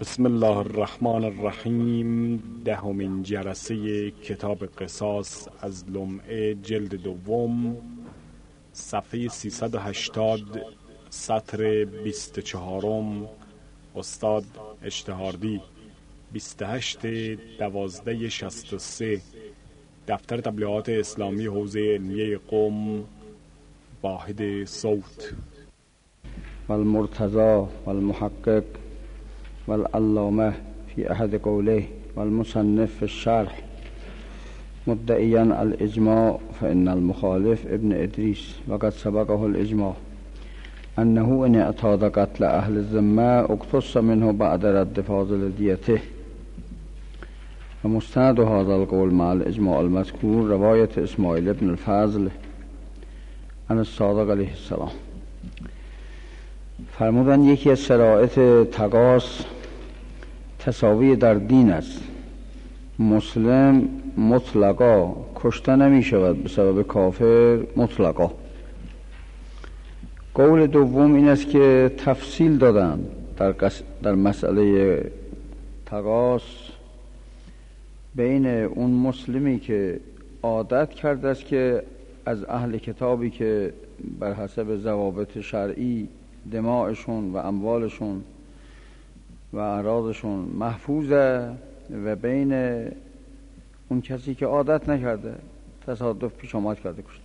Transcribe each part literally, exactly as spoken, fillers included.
بسم الله الرحمن الرحیم. دهمین جلسه کتاب قصاص از لمعه جلد دوم، صفحه سیصد و هشتاد، سطر بیست و چهارم. استاد اشتهاردی. بیست و هشت دوازده شصت و سه. دفتر تبلیغات اسلامی حوزه علمیه قم. واحد صوت. والمرتضى والمحقق والعلامة في أحد قوله والمصنف في الشرح مدعيا الإجماع فإن المخالف ابن إدريس وقد سبقه الإجماع أنه إن اعتاد قتل أهل الذمة اقتص منه بعد رد فاضل ديته. ومستند هذا القول مع الإجماع المذكور رواية إسماعيل بن الفضل عن الصادق علیه السلام. فرمودن یکی از شرایط تقاص تساوی در دین است. مسلم مطلقا کشته نمی شود به سبب کافر مطلقا. قول دوم این است که تفصیل دادن در, قس... در مسئله تقاص بین اون مسلمی که عادت کرده است که از اهل کتابی که بر حسب ضوابط شرعی دماءشون و اموالشون و اعراضشون محفوظه و بین اون کسی که عادت نکرده، تصادف پیش آمد کرده کشته.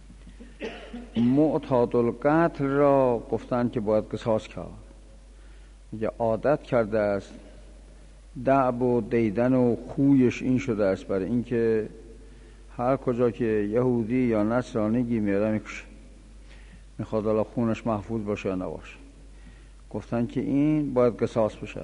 معتاد القتل را گفتن که باید قصاص کرد. یه عادت کرده است، دعب و دیدن و خویش این شده است برای اینکه هر کجا که یهودی یا نصرانی میره میکشه، میخواد حالا خونش محفوظ باشه یا نباشه. گفتن که این باید قصاص بشه.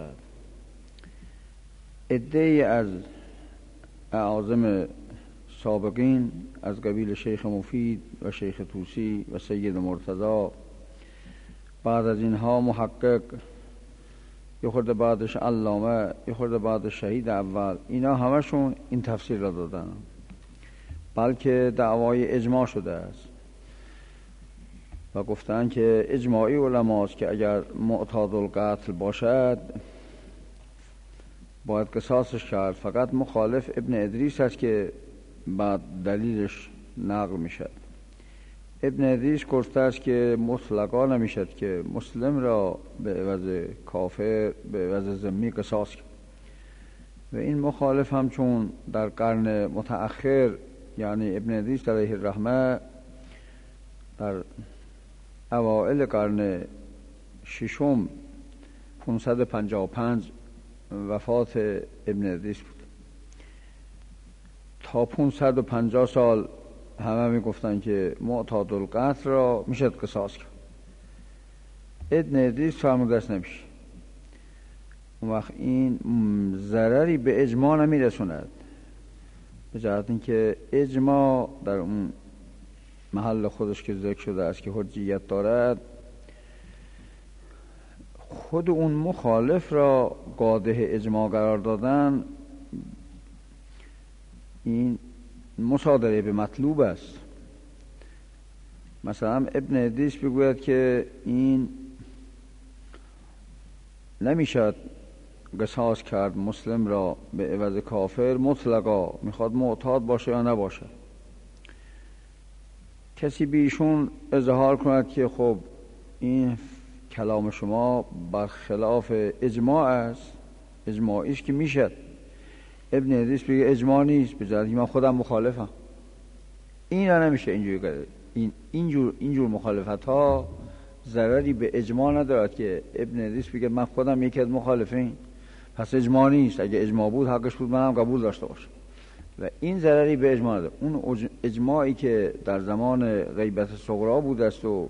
عده‌ای از اعاظم سابقین از قبیل شیخ مفید و شیخ طوسی و سید مرتضی، بعد از اینها محقق، یه خورده بعدش علامه، یه خورده بعدش شهید اول، اینا همشون این تفسیر را دادن، بلکه دعوای اجماع شده است و گفتن که اجماعی علماست که اگر معتاد القتل باشد باید قصاصش کرد. فقط مخالف ابن ادریس است که بعد دلیلش نقل میشد. ابن ادریس گفته است که مطلقا نمیشد که مسلم را به عوض کافر به عوض ذمی قصاص کرد. و این مخالف هم چون در قرن متأخر، یعنی ابن ادریس علیه الرحمه در اوائل قرن ششم پانصد و پنجاه و پنج وفات ابن ادریس بود. تا پانصد و پنجاه سال همه می گفتن که معتاد القتل را میشد قصاص کرد. ابن ادریس فرموده است نمیشه. اون وقت این ضرری به اجماع نمی رسوند، به جهت اینکه اجماع در اون محل خودش که ذکر شده است که حجیت دارد، خود اون مخالف را قاده اجماع قرار دادن، این مصادره به مطلوب است. مثلا ابن ادریس بگوید که این نمیشد قصاص کرد مسلم را به عوض کافر مطلقا، میخواد معتاد باشه یا نباشه. کسی بیشون اظهار کند که خب این کلام شما برخلاف اجماع است، اجماعیش که میشد. ابن ادریس بگه اجماع نیست، بذارید من خودم مخالفم. این را نمیشه اینجوری کرد. این اینجور اینجور مخالفت ها ضرری به اجماع ندارد که ابن ادریس بگه من خودم یکی از مخالفین، پس اجماع نیست. اگه اجماع بود حقش بود منم قبول داشته باشم. و این ضرری به اجماع نداره. اون اجماعی که در زمان غیبت صغرا بود است و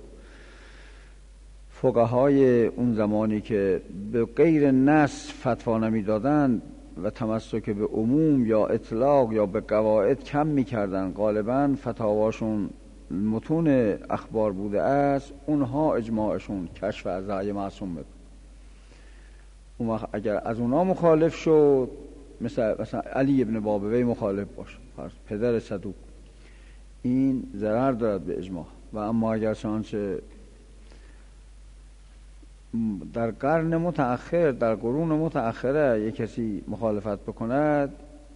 فقهای اون زمانی که به غیر نص فتوا نمیدادند و تمسک به عموم یا اطلاق یا به قواعد کم میکردن، غالبا فتاواشون متون اخبار بوده است، اونها اجماعشون کشف از رأی معصوم بود. اون وقت اگر از اونها مخالف شد، مثل مثلا علی ابن بابوی مخالف باشه، پدر صدوق، این ضرر دارد به اجماع. و اما اگر چنانچه در قرن متأخر، در قرون متأخره یک کسی مخالفت بکند،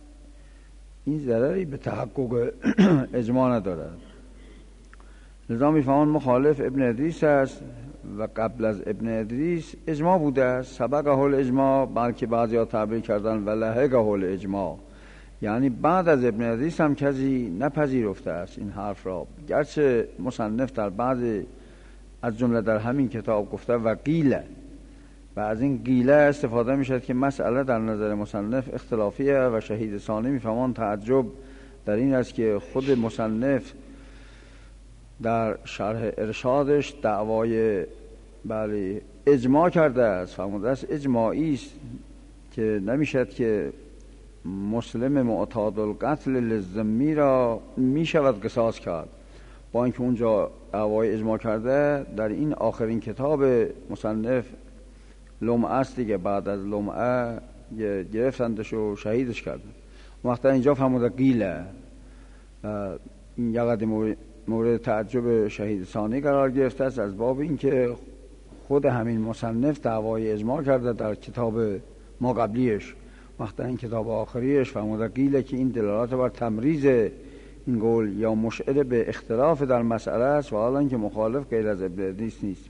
این ضرری به تحقق اجماع ندارد. لذا میفهمان مخالف ابن ادریس است و قبل از ابن ادریس اجماع بوده است. سبق حول اجماع، بلکه بعضی ها تعبیر کردن و لحق حول اجماع، یعنی بعد از ابن ادریس هم کسی نپذیرفته است این حرف را، گرچه مصنف در بعض از جمله در همین کتاب گفته و قیله، و از این قیله استفاده می شد که مسئله در نظر مصنف اختلافیه و شهید ثانی میفهمان تعجب در این است که خود مصنف در شرح ارشادش دعوای بله اجماع کرده است، فرموده است اجماعی است که نمیشد که مسلم معتاد القتل للذمی را می شود قصاص کرد. با اینکه اونجا دعوای اجماع کرده، در این آخرین کتاب مصنف لمعه است دیگه، بعد از لمعه گرفتندش و شهیدش کردن. وقتا اینجا فرموده قیله، این یقدر مورد تعجب شهید ثانی قرار گرفته است از باب اینکه خود همین مصنف دعوای اجماع کرده در کتاب ما قبلیش. وقتا این کتاب آخریش فرموده قیله که این دلالات بر تمریز این قول یا مشعر به اختلاف در مسئله است، و حالا اینکه مخالف غیر از ابن ادریس نیست.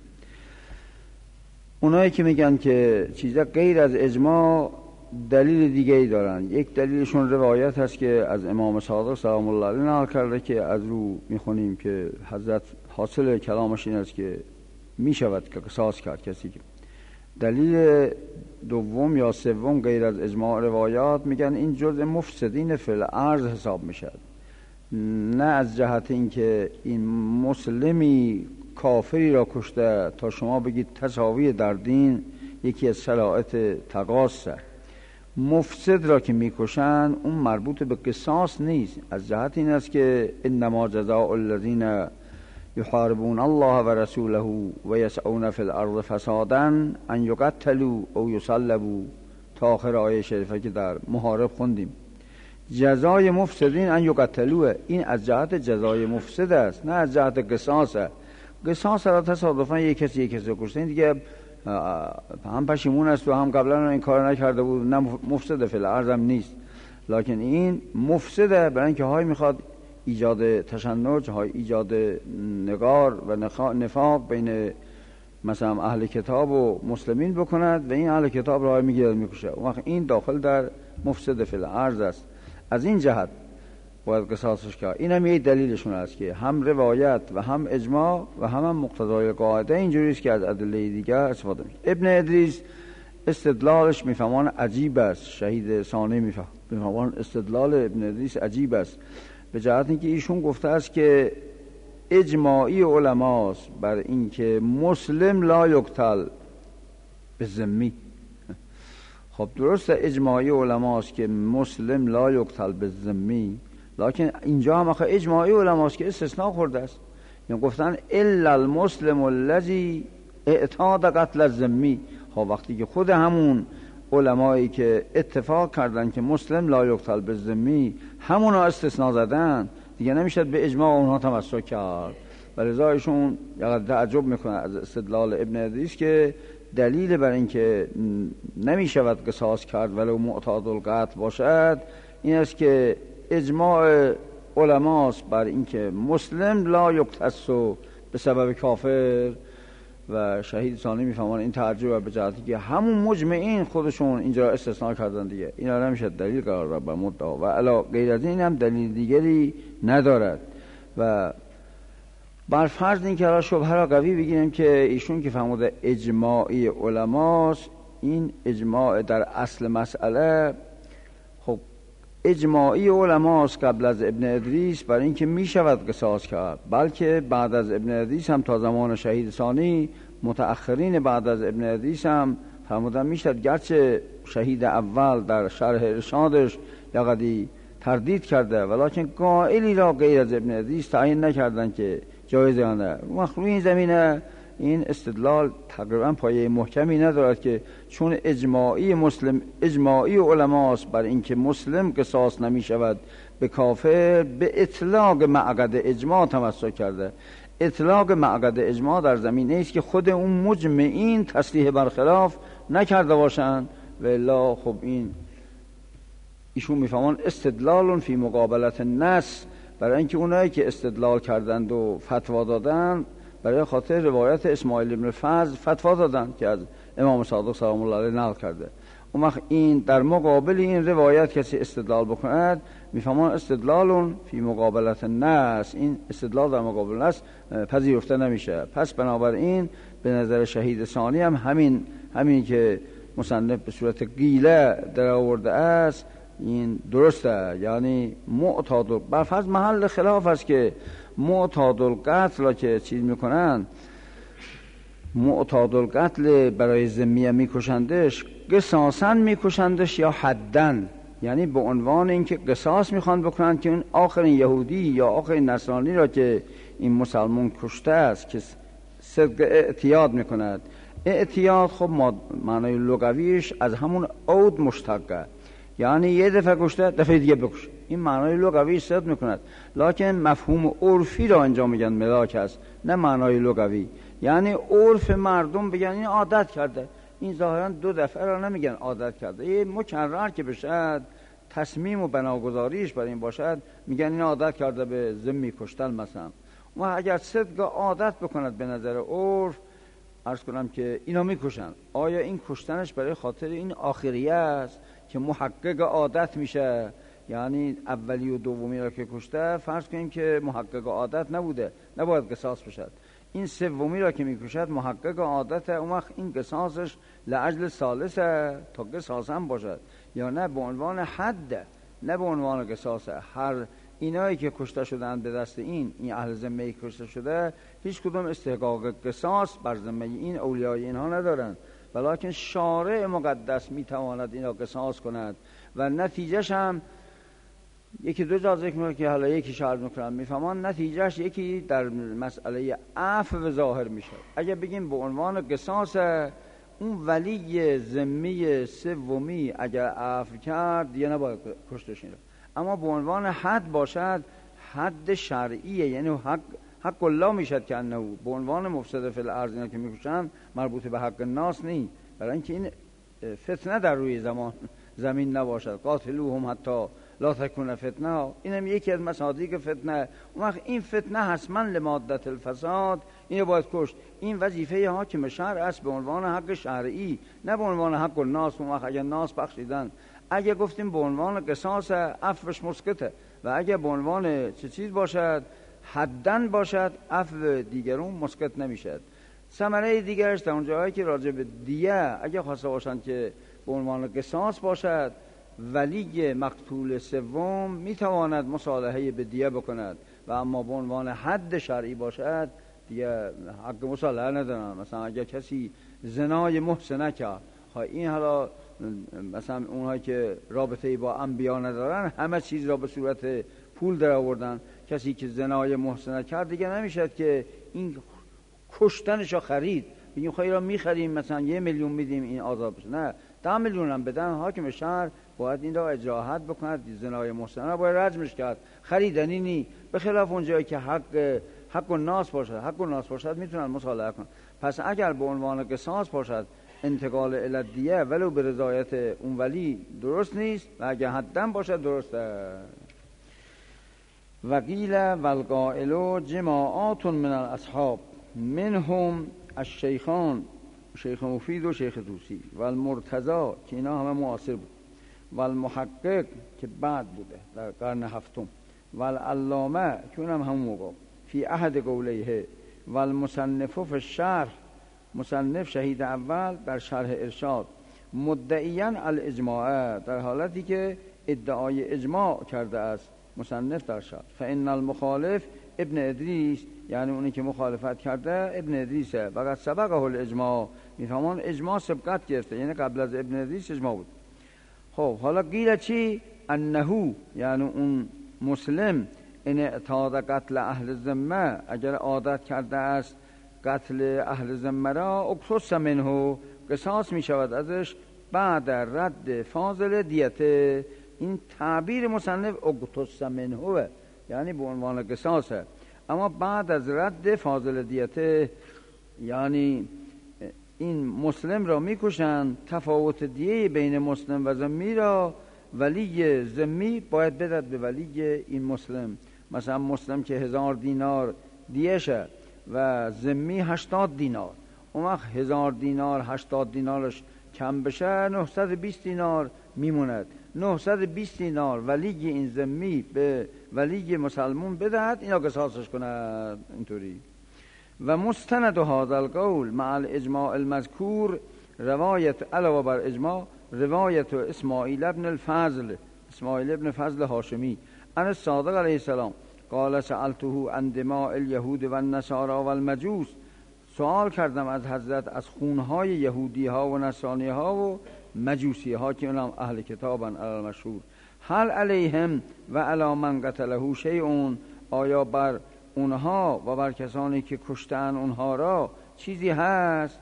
اونایی که میگن که چیزا غیر از اجماع دلیل دیگه ای دارن. یک دلیلشون روایت هست که از امام صادق سلام الله علیه نقل کرده که از رو میخونیم که حضرت حاصل کلامش این است که میشود که قصاص کرد کسی که. دلیل دوم یا سوم غیر از اجماع روایات میگن این جزء مفسدین فی الارض حساب میشد، نه از جهت اینکه این مسلمی کافری را کشته تا شما بگید تساوی در دین یکی از شرایط تقاصه. مفسد را که میکشن اون مربوط به قصاص نیست، از جهت این است که انما جزاء الذین یحاربون الله و رسوله و یسعون فی الارض فسادا ان یقتلوا او یصلبوا تا آخر آیه شریفه که در محارب خوندیم. جزای مفسدین ان یقتلوا، این از جهت جزای مفسد است، نه از جهت قصاصه. قصاص را تصادفا یک کسی یک کسی کشته، این دیگه هم پشیمون است و هم قبلا این کار نکرده بود، نه مفسد فی الارض هم نیست. لکن این مفسده برای اینکه های میخواد ایجاد تشنج، های ایجاد نگار و نفاق بین مثلا اهل کتاب و مسلمین بکند و این اهل کتاب را میگیرد میکشه. وقت این داخل در مفسد فی الارض است. از این جهت باید قصاصش کرد. این هم یه دلیلشون است که هم روایت و هم اجماع و هم, هم مقتضای قاعده اینجوری است که از ادله دیگر استفاده میشه. ابن ادریس استدلالش میفهمان عجیب است. شهید ثانی میفهمان استدلال ابن ادریس عجیب است، به جهت اینکه ایشون گفته است که اجماعی علماست بر اینکه مسلم لا یقتل به ذمی. خب درسته اجماعی علماست که مسلم لا یقتل به ذمی، لکن اینجا هم آخه اجماعی علماست که استثناء خورده است. یعنی گفتن الا المسلم الذی اعتاد قتل الذمی. خب وقتی که خود همون علمایی که اتفاق کردن که مسلم لا یقتل به ذمی همونا استثناء زدن، دیگه نمیشد به اجماع اونها تمسک کرد. و لذا ایشون یقدر تعجب میکنه از استدلال ابن ادریس که دلیل بر این که نمیشود قصاص کرد ولو معتاد القتل باشد این است که اجماع علماست بر این که مسلم لا یقتص به سبب کافر. و شهید ثانی میفهمان این تعجب به جهتی که همون مجمعین خودشون اینجا استثناء کردن دیگه، اینا نمیشه دلیل قرار را بر مدعا و علا غیر از این هم دلیل دیگری ندارد. و بر فرض این که را شبهه را قوی بگیریم که ایشون که فرموده اجماعی علماست، این اجماع در اصل مسئله خب اجماعی علماست قبل از ابن ادریس برای اینکه می شود قصاص کرد، بلکه بعد از ابن ادریس هم تا زمان شهید ثانی متأخرین بعد از ابن ادریس هم فرمودن می شود، گرچه شهید اول در شرح ارشادش یقدی تردید کرده ولیکن قائلی را غیر از ابن ادریس تعیین نکردن که جایز یا نه. مخلوق این زمینه این استدلال تقریبا پایه محکمی ندارد که چون اجماعی مسلم اجماعی علماست بر اینکه مسلم قصاص نمی شود به کافر به اطلاق معقد اجماع تمسک کرده. اطلاق معقد اجماع در زمینه است که خود اون مجمعین تصریح برخلاف نکرده باشند و الا خب این ایشون میفهمان استدلال فی مقابلت النص، برای اینکه اونایی که استدلال کردند و فتوا دادن برای خاطر روایت اسماعیل ابن فضل فتوا دادن که از امام صادق سلام الله علیه نقل کرده. اون وقت این در مقابل این روایت کسی استدلال بکند میفهمان استدلال فی مقابلت النص، این استدلال در مقابل النص پذیرفته نمیشه. پس بنابراین به نظر شهید ثانی هم همین همین که مصنف به صورت قیله در آورده است این درسته، یعنی معتاد برفرض محل خلاف است که معتاد القتل را که چیز میکنن، معتاد القتل برای ذمیه میکشندش قصاصا میکشندش یا حدن، یعنی به عنوان اینکه قصاص میخوان بکنن که این آخرین یهودی یا آخرین نصرانی را که این مسلمان کشته است که صدق اعتیاد میکند. اعتیاد خب معنای لغویش از همون عود مشتقه، یعنی یه دفعه کشته دفعه دیگه بکشه، این معنای لغوی صدق میکند. لکن مفهوم عرفی را اینجا میگن ملاک است، نه معنای لغوی. یعنی عرف مردم بگن این عادت کرده، این ظاهرا دو دفعه را نمیگن عادت کرده، یه مکرر که بشد تصمیم و بناگذاریش بر این باشد میگن این عادت کرده به ذمی کشتن مثلا. و اگر صدق عادت بکند به نظر عرف، عرض کنم که اینا میکشن، آیا این کشتنش برای خاطر این آخریه است که محقق عادت میشه؟ یعنی اولی و دومی را که کشته فرض کنیم که محقق عادت نبوده، نباید قصاص بشد. این سومی را که میکشد محقق عادت، اون وقت این قصاصش لعجل ثالثه تا قصاص هم باشد، یا نه به عنوان حد، نه به عنوان قصاصه. هر اینایی که کشته شدن به دست این این اهل ذمه کشته شده هیچ کدوم استحقاق قصاص بر ذمه این اولیای اینها ندارن، ولیکن شارع مقدس میتواند اینا قصاص کند و نتیجهش هم یکی دو جا ذکر میکنه که حالا یکی شرط میکنم میفهمان نتیجهش یکی در مسئله عفو ظاهر میشه. اگه بگیم به عنوان قصاص اون ولی ذمه سومی اگر عفو کرد دیگه نباید کشتش اینه، اما به عنوان حد باشد حد شرعیه، یعنی حق حق الله میشد که انه به عنوان مفسد فی الارض اینا که میکشن مربوط به حق الناس نی، برای اینکه این فتنه در روی زمان زمین نباشد. قاتلوهم حتی لا تکون فتنه، اینم یکی از مصادیق فتنه. اون وقت این فتنه حتما لمادت الفساد، اینو باید کشت. این وظیفه حاکم شرع است به عنوان حق شرعی، نه به عنوان حق الناس. اون وقت اگر ناس بخشیدن، اگه گفتیم به عنوان قصاص عفوش مسکته، و اگه به عنوان چه چیز باشد حدن باشد عفو دیگرون مسکت نمیشد. ثمره دیگرش در اون جایی که راجع به دیه اگه خواسته باشند که به عنوان قصاص باشد، ولی مقتول سوم میتواند مصالحه به دیه بکند، و اما به عنوان حد شرعی باشد دیگه حق مصالحه ندارن. مثلا اگر کسی زنای محسنه کرد، این حالا مثلا اونهایی که رابطه با انبیا ندارن همه چیز را به صورت پول در آوردن، کسی که زنای محسنه کرد دیگه نمیشد که این کشتنشو خرید، بگیم خیلی را میخریم مثلا یه میلیون میدیم این آزاد بشه، نه ده میلیون هم بدن. حاکم شهر باید این را اجراحات بکند، زنای محسنه باید رجمش کرد، خریدنی نی. به خلاف اونجایی که حق حق الناس باشد، حق الناس باشد میتونن مصالحه کنن. پس اگر به عنوان قصاص باشد انتقال الادیه ولو به رضایت اون ولی درست نیست، و اگر حدن باشد درسته. وقیل والقائل جماعات من الاصحاب منهم الشیخان، شیخ مفید و شیخ توسی، و المرتضی که اینا همه معاصر بود، و المحقق که بعد بوده در قرن هفتم، و العلامه که اونم همون موقع فی احد قولیه، و المصنف فی الشرح، مصنف شهید اول در شرح ارشاد، مدعیان الاجماع، در حالتی که ادعای اجماع کرده است مصنف در شرح. فان المخالف ابن ادریس، یعنی اونی که مخالفت کرده ابن ادریسه، فقط سبقه الاجماع، میفهمان اجماع سبقت گرفته، یعنی قبل از ابن ادریس اجماع بود. خب حالا قیل چی؟ انهو، یعنی اون مسلم ان اعتاد قتل اهل ذمه، اگر عادت کرده است قتل اهل ذمه را، اقتص منه، قصاص می شود ازش بعد رد فاضل دیته، این تعبیر مصنف اقتص منه، یعنی به عنوان قصاصه. اما بعد از رد فاضل دیته، یعنی این مسلم را میکشن، تفاوت دیه بین مسلم و ذمی را ولی ذمی باید بدد به ولی این مسلم. مثلا مسلم که هزار دینار دیه شه و ذمی هشتاد دینار، اون وقت هزار دینار هشتاد دینارش کم بشه نهصد و بیست دینار میموند. نهصد و بیست دینار ولی این ذمی به ولی مسلمون بدهد، اینا قصاصش کند. اینطوری. و مستند هذا القول مع الاجماع المذکور روایت علاوه بر اجماع روایت اسماعیل ابن الفضل اسماعیل ابن فضل هاشمی عن الصادق علیه السلام قال سألته عن دماء اليهود و النصارى و المجوس، سوال کردم از حضرت از خونهای یهودی ها و نصرانی ها و مجوسی ها که اونم اهل کتابن علی المشهور، هل علیهم و علی من قتله شیء، آیا بر اونها و بر کسانی که کشتن اونها را چیزی هست؟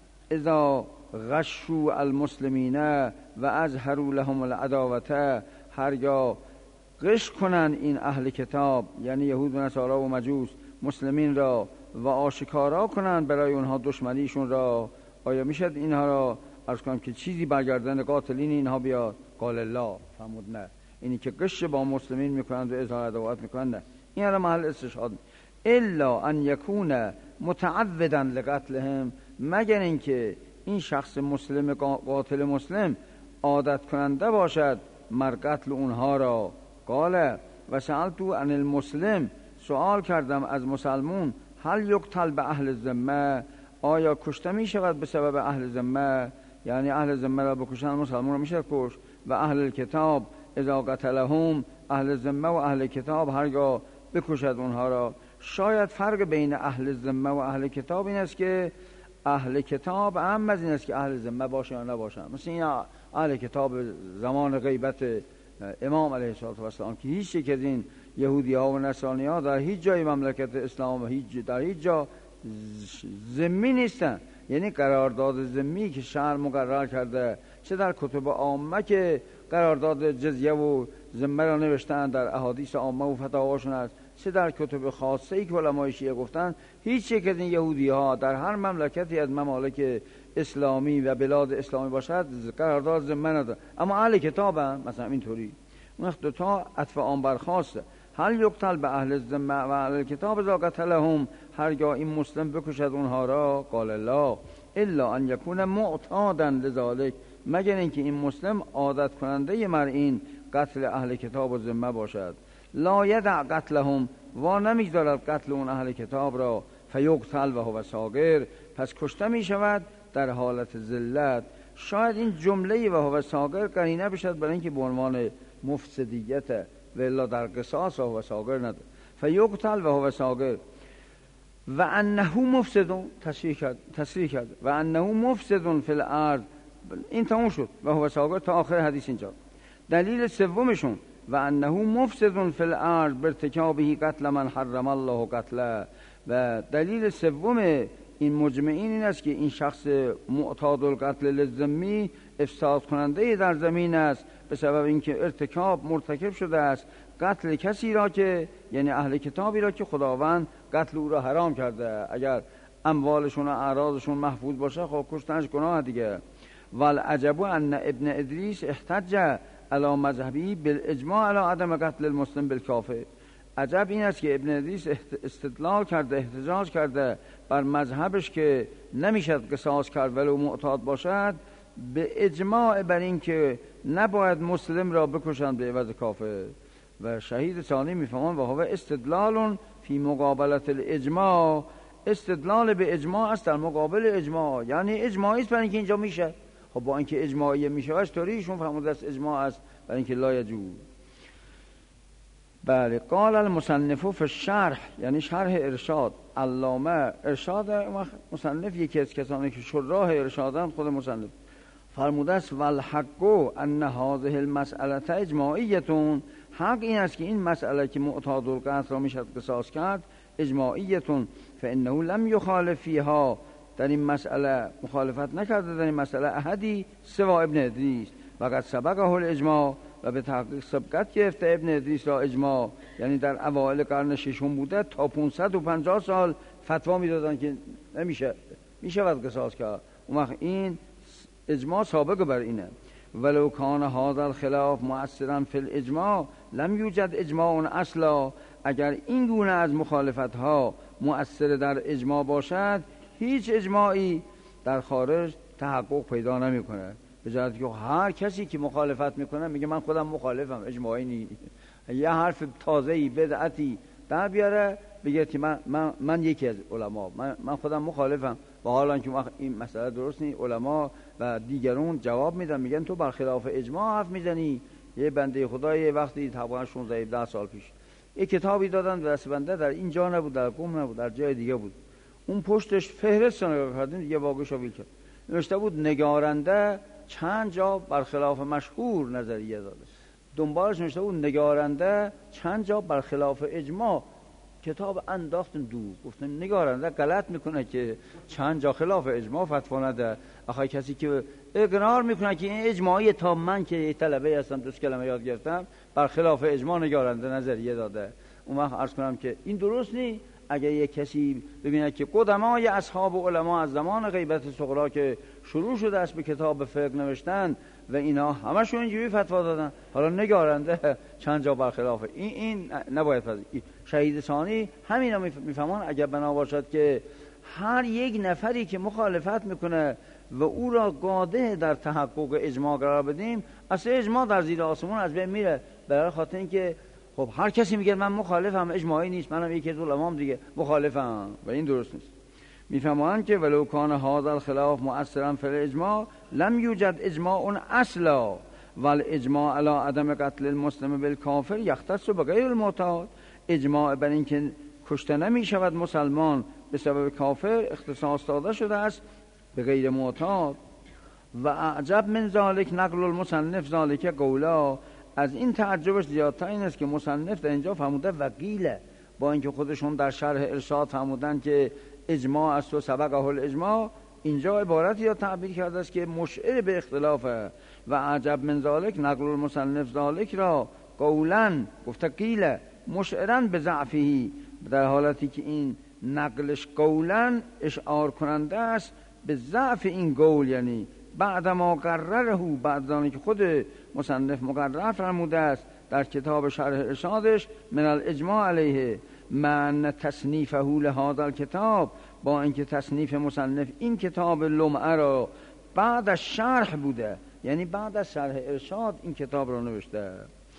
اذا غشوا المسلمین و اظهروا لهم العداوه، هرگاه غش کنن این اهل کتاب یعنی یهود و نصارا و مجوس مسلمین را و آشکارا کنن برای اونها دشمنیشون را، آیا میشد اینها را عرض کنم که چیزی برگردن قاتلین اینها بیاد؟ قال الله، فرمود نه. اینی که غش با مسلمین میکنند و اظهار عداوت میکنند نه، این را محل استشهاد. الا ان یکون متعودا لقتلهم، مگر اینکه این شخص مسلم قاتل مسلم عادت کننده باشد مر قتل اونها را. قال و سألتو عن المسلم، سوال کردم از مسلمون، هل یقتل به اهل ذمه، آیا کشته می شود به سبب اهل ذمه، یعنی اهل ذمه را بکشن مسلمون را میشه کشت. و اهل الکتاب اذا قتلهم، اهل ذمه و اهل کتاب هرگاه بکشد اونها را. شاید فرق بین اهل ذمه و اهل کتاب این است که اهل کتاب اهم از این است که اهل ذمه باشه یا نباشن. مثل این اهل کتاب زمان غیبت امام علیه السلام که هیچ یک از این یهودی ها و نصرانی ها در هیچ جای مملکت اسلام و هیچ در هیچ جا ذمی نیستن، یعنی قرارداد ذمی که شرع مقرر کرده، چه در کتب عامه که قرارداد جزیه و ذمه را نوشتن در احادیث عامه و فتاواشون است، چه در کتب خاصه ای که علمای شیعه گفتن، هیچ یک از این یهودی ها در هر مملکتی از ممالک اسلامی و بلاد اسلامی باشد قرارداد ذمه نداره. اما اهل کتاب هم مثلا اینطوری. اون وقت دو تا عطف عام برخاسته. هل یقتل به اهل ذمه و اهل کتاب اذا قتلهم، هرگاه این مسلم بکشد اونها را؟ قال الله الا ان یکون معتادا لذلک، مگر اینکه این مسلم عادت کننده مر این قتل اهل کتاب و ذمه باشد. لا یدع قتلهم، و نمیگذارد قتل اون اهل کتاب را. فیقتل و هو صاغر، پس کشته می شود در حالت ذلت. شاید این جمله و هو صاغر قرینه بشد برای اینکه به عنوان مفسدیت و الا در قصاص و هو صاغر نداره. فیقتل و هو صاغر و انه مفسد، تصریح کرد تصریح کرد و انه مفسد فی الارض، این تموم شد و هو صاغر تا آخر حدیث اینجا. دلیل سومشون و انه مفسد فی الارض بارتکابه قتل من حرم الله قتله، و دلیل سوم این مجمعین این است که این شخص معتاد القتل للذمی افساد کننده در زمین است به سبب اینکه ارتکاب مرتکب شده است قتل کسی را که یعنی اهل کتابی را که خداوند قتل او را حرام کرده. اگر اموالشون و اعراضشون محفوظ باشه خب کشتنش گناه دیگه. والعجب ان ابن ادریس احتج علی مذهبی بالاجماع علی عدم قتل المسلم بالکافر. عجب این است که ابن ادریس استدلال کرده، احتجاج کرده بر مذهبش که نمیشد قصاص کرد ولو معتاد باشد، به اجماع بر این که نباید مسلم را بکشند به عوض کافر. و شهید ثانی میفهمند و هو استدلال فی مقابلت الاجماع، استدلال به اجماع است در مقابل اجماع، یعنی اجماعی است برای اینکه اینجا میشه. خب با اینکه اجماعی میشه اشتری ایشون فرموده است اجماع است برای اینکه لا یجوز. بله. قال المصنف فی الشرح، یعنی شرح ارشاد، علامه ارشاد مصنف یکی از کسانی که شراح ارشادند خود مصنف فرموده است والحق ان هذه المساله اجماعیه، حق این است که این مسئله که معتاد القتل را میشد قصاص کرد اجماعیه، فانه لم یخالف فیها، در این مسئله مخالفت نکرده در این مسئله احدی سوا ابن ادریس و قد سبقه الاجماع، و به تحقیق سبقت گرفته ابن ادریس را اجماع، یعنی در اوایل قرن ششم بوده، تا پانصد و پنجاه سال فتوا میدادن که نمیشه میشود قصاص کرد. اون وقت این اجماع سابق بر اینه. ولو کان هذا الخلاف مؤثرا فی الاجماع لم یوجد اجماع اصلا. اگر این گونه از مخالفت ها مؤثر در اجماع باشد، هیچ اجماعی در خارج تحقق پیدا نمیکنه. به جهتی که هر کسی که مخالفت میکنه میگه من خودم مخالفم، اجماعی نیست. یه حرف تازه‌ای بدعتی در بیاره بگه که من من من یکی از علما، من من خودم مخالفم، و حالا که این مسئله درست نیست، علما و دیگرون جواب میدن میگن تو برخلاف اجماع حرف میزنی. یه بنده خدای وقتی تقریبا شانزده هفده سال پیش یه کتابی دادن به دست بنده، در اینجا نبود، در قم نبود، در جای دیگه بود. اون پشتش فهرست نگاه کردین دیگه واقعش ویل کرد، نوشته بود نگارنده چند جا برخلاف مشهور نظریه داده. دنبالش نوشته بود نگارنده چند جا برخلاف اجماع. کتاب انداختن دور، گفتن نگارنده غلط میکنه که چند جا خلاف اجماع فتوا نده. آخه کسی که اقرار میکنه که این اجماعی، تا من که طلبه هستم دوست کلمه یاد گرفتم برخلاف اجماع نگارنده نظریه داده. اون وقت عرض کنم که این درست نیست. اگر یک کسی ببینه که قدمای اصحاب و علما از زمان غیبت صغرا که شروع شده است به کتاب فقه نوشتن و اینا همشون اینجوری فتوا دادن، حالا نگارنده چند جا برخلاف این این نباید فتوا. شهید ثانی همینا میفهمن اگر بنا باشد که هر یک نفری که مخالفت میکنه و او را قاده در تحقق اجماع قرار بدیم، اصلا اجماع در زیر آسمون از بین میره. برای خاطر اینکه خب هر کسی میگه من مخالفم، اجماعی نیست، منم یکی از علمام دیگه مخالفم، و این درست نیست. میفهمن که ولو کان هذا الخلاف مؤثرا فی الاجماع لم یوجد اجماع اصلا والاجماع علی عدم قتل المسلم بالکافر یختص بغیر المعتاد. اجماع بر اینکه کشته نمیشود مسلمان به سبب کافر اختصاص داده شده است به غیر معتاد. و اعجب من ذلک نقل المصنف ذلک قولا. از این تعجبش زیادتر این است که مصنف در اینجا فرموده وقیله، با اینکه خودشون در شرح ارشاد فرمودن که اجماع است و سبقه الاجماع، اینجا عبارتی یا تعبیر کرده است که مشعر به اختلافه. و عجب من ذلک نقل المصنف ذلک را قولا گفته قیله مشعرا به ضعفه، در حالتی که این نقلش قولا اشعار کننده است به ضعف این قول، یعنی بعد ما قرره، بعد از که خود مصنف مقرر فرموده است در کتاب شرح ارشادش من الاجماع علیه من تصنیفه لهذا الکتاب، با اینکه تصنیف مصنف این کتاب لمعه را بعد از شرح بوده، یعنی بعد از شرح ارشاد این کتاب را نوشته.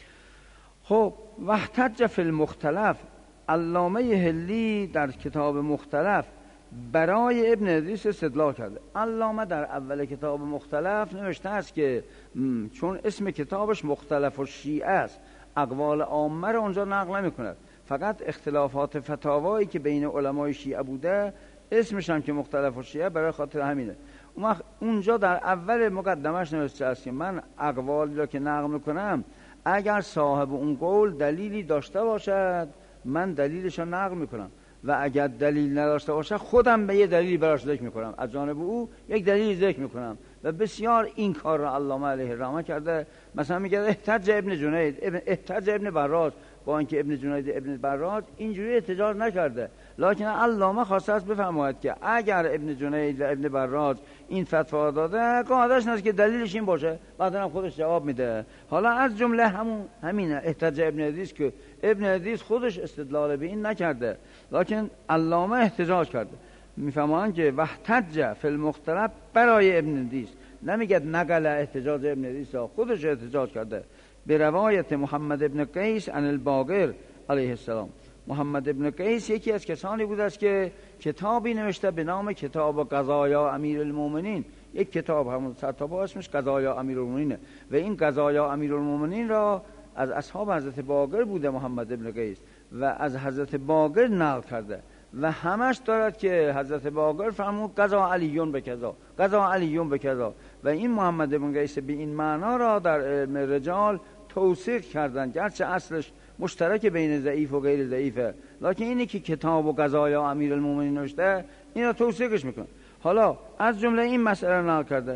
خب واحتج فی المختلف، علامه هلی در کتاب مختلف برای ابن ادریس استدلال کرده. علامه در اول کتاب مختلف نوشته است که چون اسم کتابش مختلف و شیعه است، اقوال عامه را اونجا نقل نمی کند، فقط اختلافات فتاوایی که بین علمای شیعه بوده اسمش هم که مختلف و شیعه، برای خاطر همینه. اونجا در اول مقدمش نوشته است که من اقوالی را که نقل میکنم اگر صاحب اون قول دلیلی داشته باشد من دلیلش را نقل میکنم، و اگر دلیل نداشته باشه خودم به یه دلیلی براش ذکر میکنم، از جانب او یک دلیلی ذکر میکنم. و بسیار این کار را علامه علیه الرحمه کرده. مثلا میگه احتج ابن جنید، ابن احتج ابن براج، با اینکه ابن جنید ابن براج اینجوری احتجاج نکرده، لکن علامه خواسته است بفرماید که اگر ابن جنید و ابن براج این فتوا داده قاعده‌اش نیست که دلیلش این باشه، بعدا هم خودش جواب میده. حالا از جمله همون همینه احتج ابن ادریس که ابن ادریس خودش استدلال به این نکرده، لکن علامه احتجاج کرده. میفهمن که واحتج فی المختلف برای ابن ادریس، نمیگه نقل احتجاج ابن ادریس، خودش احتجاج کرده به روایت محمد ابن قیس عن الباقر علیه السلام. محمد ابن قیس یکی از کسانی بود است که کتابی نوشته به نام کتاب قضایا امیر المومنین، یک کتاب همون سرتابا اسمش قضایا امیر المومنینه، و این قضایا امیر المومنین را از اصحاب حضرت باقر بوده محمد ابن قیس، و از حضرت باقر نقل کرده و همش دارد که حضرت باقر فرمود قضا علیون به کذا، قضا علیون به کذا، و این محمد ابن قیس به این معنا را در علم رجال توثیق کردن، گرچه اصلش مشترک بین ضعیف و غیر ضعیفه، لکن اینی که کتاب و قضایا امیر المومنین نوشته این را توثیقش میکنه. حالا از جمله این مسئله نقل کرده،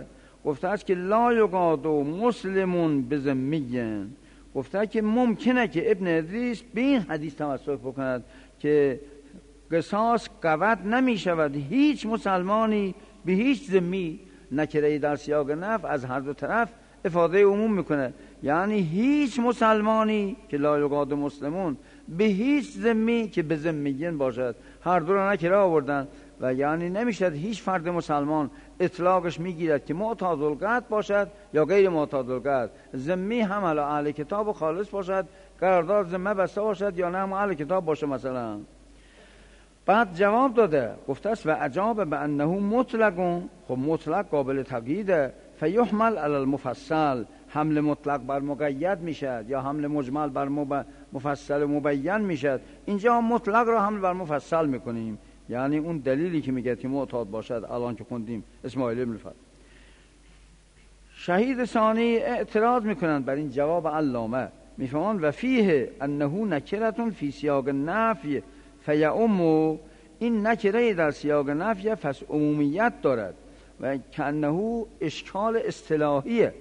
گفته است که لا یقاد مسلمون بذمیین، گفته که ممکنه که ابن ادریس به این حدیث تمسک بکند که قصاص قود نمی شود هیچ مسلمانی به هیچ ذمی. نکره در سیاق نفی از هر دو طرف افاده عموم میکنه، یعنی هیچ مسلمانی که لا یقاد مسلمون به هیچ ذمی که به ذمیین باشد، هر دو را نکره آوردن و یعنی نمیشد هیچ فرد مسلمان اطلاقش میگیرد که معتاد القتل باشد یا غیر معتاد القتل. ذمی هم علی اهل کتاب و خالص باشد، قرارداد ذمه بسته باشد یا نه هم اهل کتاب باشه مثلا. بعد جواب داده گفته است و عجاب به انه مطلقون، خب مطلق قابل تقییده، فیحمل علی المفصل، حمل مطلق بر مقید میشد یا حمل مجمل بر مفصل مبین میشد. اینجا مطلق را حمل بر مفصل میکنیم، یعنی اون دلیلی که میگه که معتاد باشد الان که خوندیم اسماعیل ابن الفضل. شهید ثانی اعتراض میکنند بر این جواب علامه، میفهمند و فیه انه نکرتون فی سیاق نفی فیعم، این نکره در سیاق نفی پس عمومیت دارد و کانه اشکال اصطلاحیه.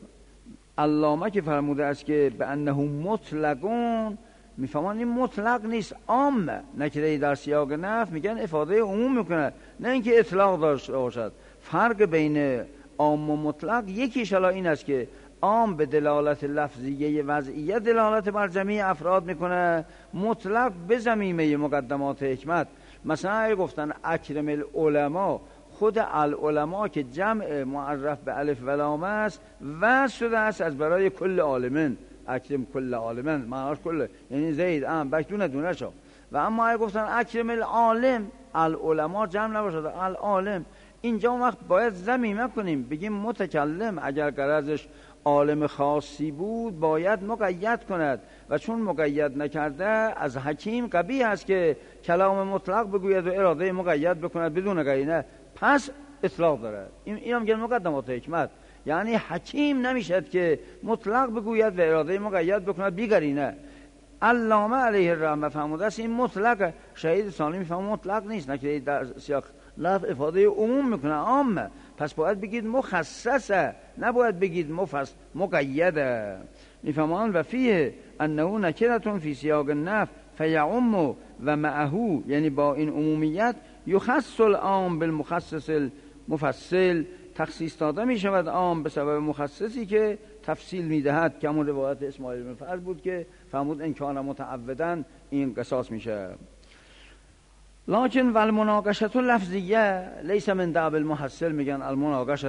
علامه که فرموده است که به انه مطلقون، میفهمند این مطلق نیست، عامه. نکره در سیاق نفی میگن افاده عموم میکنه، نه اینکه اطلاق داشته باشد. فرق بین عام و مطلق یکیش حالا این است که عام به دلالت لفظیه وضعیه دلالت بر جمیع افراد میکنه، مطلق به ضمیمه مقدمات حکمت. مثلا گفتن اکرم العلماء، خود العلماء که جمع معرف به الف و لام است و شده است از برای کل عالمین، اکرم کل عالمین معناش کل، یعنی زید ام بک دونه دونه شو. و اما اگه گفتن اکرم العالم، العلماء جمع نباشد العالم، اینجا وقت باید ضمیمه کنیم بگیم متکلم اگر غرضش عالم خاصی بود باید مقید کند و چون مقید نکرده از حکیم قبیح است که کلام مطلق بگوید و اراده مقید بکند بدون قرینه، پس اطلاق دارد. این اینم میگن مقدمات حکمت، یعنی حکیم نمیشد که مطلق بگوید و اراده مقید بکند بی قرینه. علامه علیه الرحمه فرموده است این مطلق، شهید ثانی میفهمه مطلق نیست، نکره در سیاق لفظ افاده عموم میکنه عامه، پس باید بگید مخصصه، نباید بگید مفصل مقیده. میفهمان و فیه انه نکرتون فی سیاق النفی فیعم و معه، یعنی با این عمومیت یخص العام بالمخصص المفصل، تخصیص داده می شود عام به سبب مخصصی که تفصیل میدهد، که همون روایت اسماعیل بن فرد بود که فرمود ان کان متعودن این قصاص میشه. لکن والمناقشه لفظیه لیس من دعب المحصل، میگن المناقشه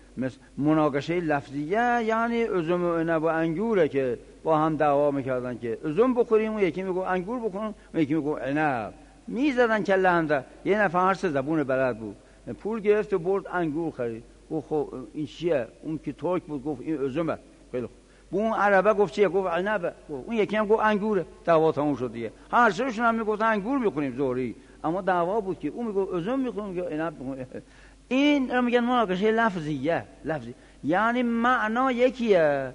مناقشه لفظیه یعنی ازم و عنب و انگوره که با هم دعوا میکردن که ازم بخوریم و یکی میگو انگور بخوریم و یکی میگو عنب، میزدن کله هم ده. یه نفر هر سه زبون بلد بود، پول گرفت و برد انگور خرید، گفت خب این چیه؟ اون که ترک بود گفت این ازمه. خیلی خوب. اون عربه گفت چیه؟ گفت عنبه. اون یکی هم گفت انگوره. دعوا تموم شد دیگه. هر سهشون هم میگفتن انگور میخوریم ظهری، اما دعوا بود که اون میگفت ازم میخوریم که عنب میخوریم. این رو میگن مناقشه لفظیه، لفظی یعنی معنا یکیه،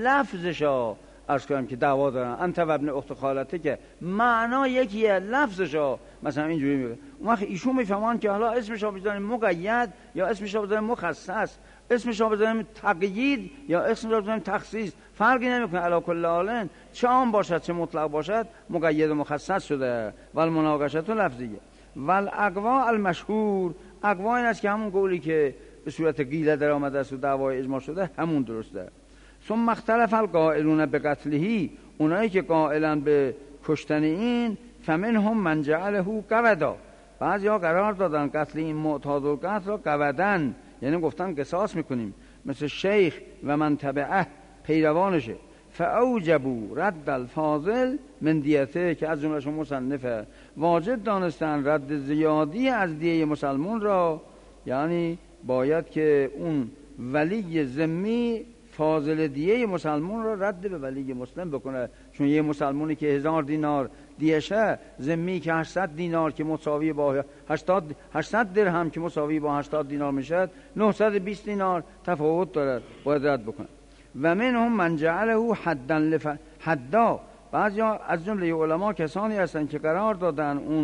لفظشو عرض کنم که دعوا دارن انت و ابن اخت خالته که معنا یکیه، لفظشو مثلا اینجوری میگه. اون وقت ایشون میفهمن که حالا اسمشو بذاریم مقید یا اسمشو بذاریم مخصص، اسمشو بذاریم تقیید یا اسمشو بذاریم تخصیص، فرقی نمیکنه. علی کل حال چه عام باشد چه مطلق باشد مقید و مخصص شده. والمناقشه لفظیه. والاقوا المشهور، اقوا این است که همون قولی که به صورت قیله در آمده است و دعوای اجماع شده همون درسته. ثم اختلف القائلون بقتله، اونایی که قائلن به کشتن این، فمنهم من جعله قودا، بعضیا قرار دادن قتل این معتاد القتل را قودن، یعنی گفتن قصاص میکنیم، مثل شیخ و من تبعه پیروانشه. فاوجبوا رد الفاضل من دیته، که از جملهشون مصنفه، واجب دانستن رد زیادی از دیه مسلمون را، یعنی باید که اون ولی ذمی فاضل دیه مسلمون را رد به ولی مسلم بکنه، چون یه مسلمونی که هزار دینار دیشه، ذمی که هشتصد دینار که مساوی با هشتاد هشتصد درهم که مساوی با هشتاد دینار میشه، نهصد و بیست دینار تفاوت داره، باید رد بکنه. و منهم من جعله حدا لف حدا، بعضیا از جمله علما کسانی هستن که قرار دادن اون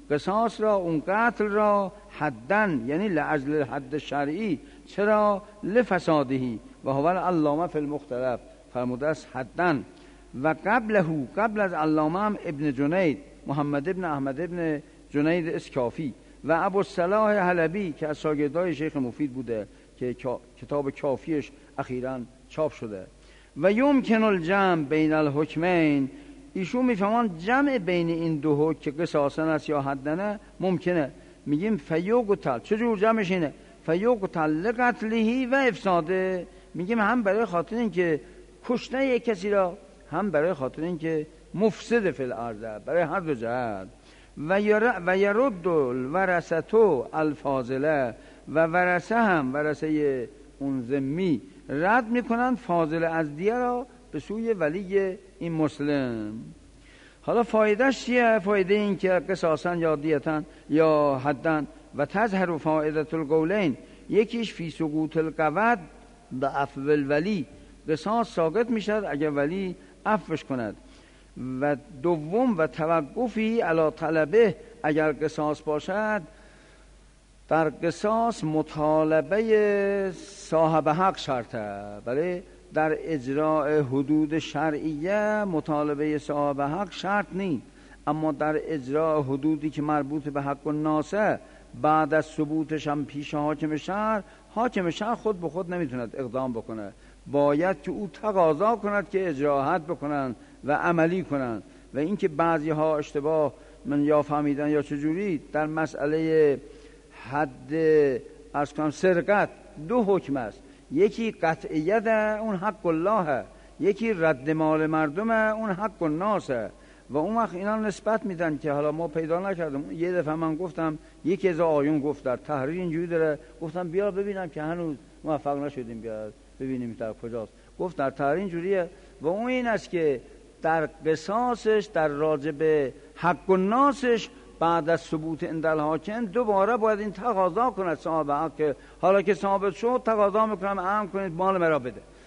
قصاص را، اون قتل را حدن یعنی لاجل حد شرعی. چرا؟ لفسادهی و هو العلامه فی المختلف فرموده است حدن. و قبله قبل از علامه هم ابن جنید محمد ابن احمد ابن جنید اسکافی و ابوالصلاح حلبی که از شاگردای شیخ مفید بوده که کتاب کافیش اخیراً چاپ شده. و یمکن الجمع بین الحکمین، ایشون میفهمان جمع بین این دو حکم که قصاصن است یا حدنه ممکنه. میگیم فیقتل، چجور جمعش اینه؟ فیقتل لقتله و افساده، میگیم هم برای خاطر این که کشته یک کسی را، هم برای خاطر این که مفسد فی الارض، برای هر دو جهت. و یرد الورثه الفاضله، و ورثه هم ورثه اون ذمی رد میکنن فاضل از دیه را به سوی ولی این مسلم. حالا فایدهش چیه؟ فایده این که قصاصا یا دیتن یا حدن. و تظهر فائدة القولین، یکیش فی سقوط القود به عفو الولی، قصاص ساقط میشد اگر ولی عفوش کند. و دوم و توقفی علی طلبه، اگر قصاص باشد در قصاص مطالبه صاحب حق شرطه، بله در اجراء حدود شرعیه مطالبه صاحب حق شرط نیست، اما در اجراء حدودی که مربوط به حق الناسه بعد از ثبوتش هم پیش حاکم شهر، حاکم شهر خود به خود نمیتوند اقدام بکنه، باید که او تقاضا کند که اجراحات بکنن و عملی کنن. و اینکه بعضی ها اشتباه من یا فهمیدن یا چجوری در مسئله حد از کنم سرقت دو حکم است، یکی قطعیت اون حق الله، یکی رد مال مردم اون حق الناس. و اون وقت اینا نسبت میدن که حالا ما پیدا نکردم. یه دفعه من گفتم یکی از آیون گفت در تحریر اینجوری داره، گفتم بیا ببینم که هنوز موفق نشدیم، بیا ببینیم در کجاست. گفت در تحریر اینجوریه و اون این است که در قصاصش در راجب حق الناسش بعد از ثبوت عند الحاکم دوباره باید این تقاضا کند صاحب حق، حالا که ثابت شد تقاضا میکنم امر کنید مال مرا بده.